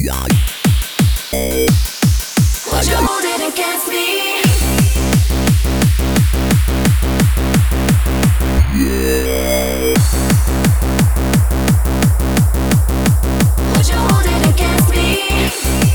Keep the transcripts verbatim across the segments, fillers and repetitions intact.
Would you hold it against me? Would you hold it against me?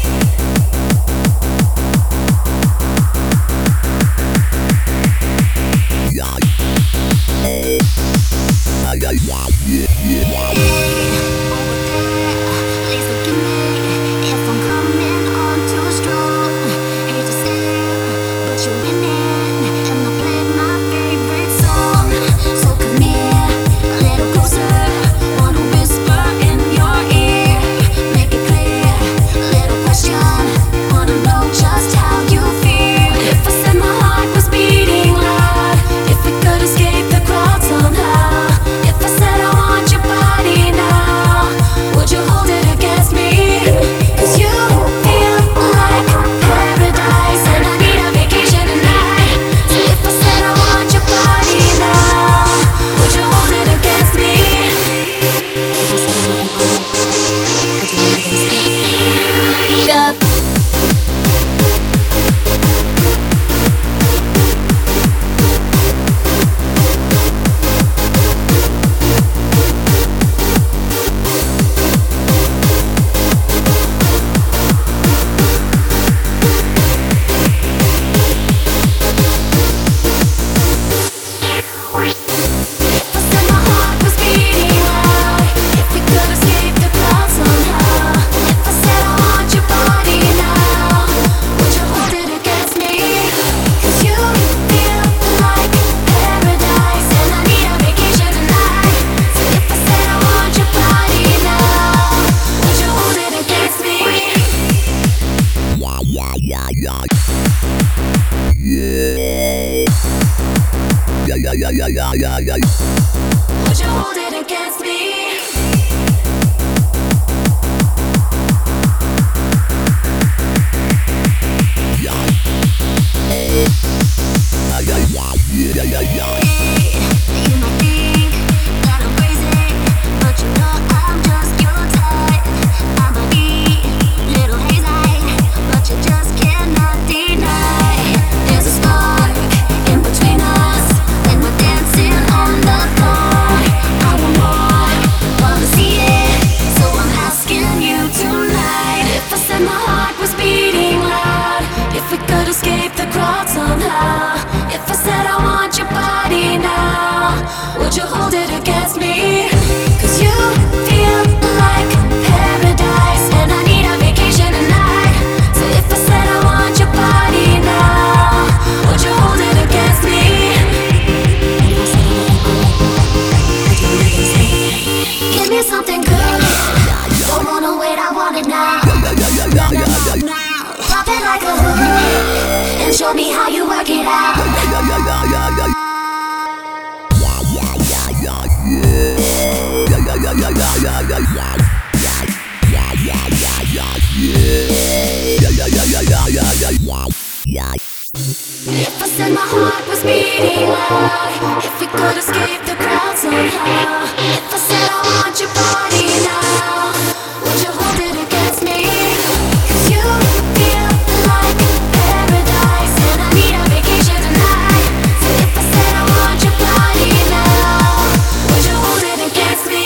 Would you hold it against me? Would you hold it against me? 'Cause you feel like paradise, and I need a vacation tonight. So if I said I want your body now, would you hold it against me? Give me something good. Don't wanna wait, I want it now. Pop it like a hood and show me how you work it out. If I said my heart was beating loud, if we could escape the crowd somehow, if I said I want your body now, would you hold it against me? 'Cause you feel like paradise, and I need a vacation tonight. So if I said I want your body now, would you hold it against me?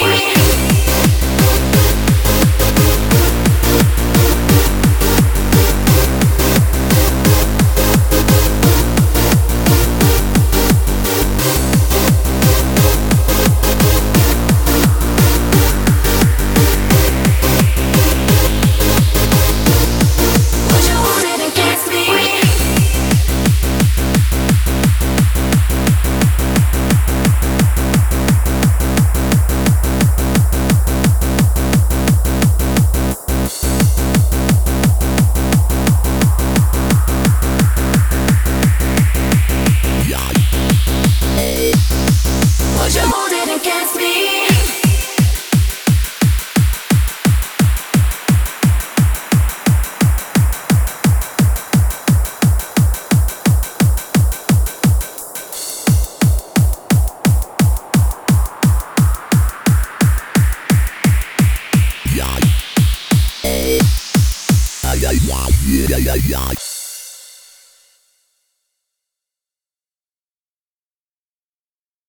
Yeah, yeah, yeah.